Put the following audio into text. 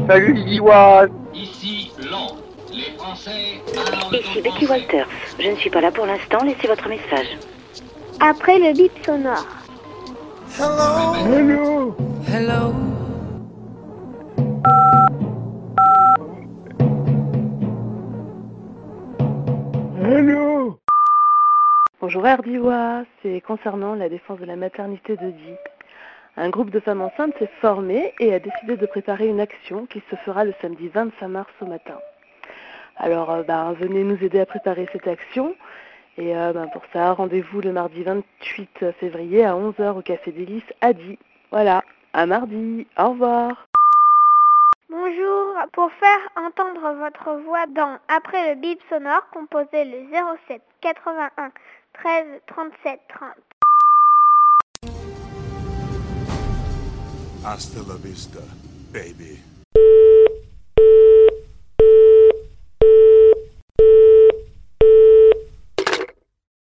Salut Lillois. Ici Londres. Les Français parlent Ici au Betty français. Walters. Je ne suis pas là pour l'instant, laissez votre message. Après le bip sonore. Hello. Hello. Hello. Bonjour Erdiwa, c'est concernant la défense de la maternité de Die. Un groupe de femmes enceintes s'est formé et a décidé de préparer une action qui se fera le samedi 25 mars au matin. Alors venez nous aider à préparer cette action et pour ça rendez-vous le mardi 28 février à 11h au Café Délices à Die. Voilà, à mardi, au revoir. Bonjour, pour faire entendre votre voix dans Après le bip sonore, composez le 07 81 13 37 30. Hasta la vista, baby.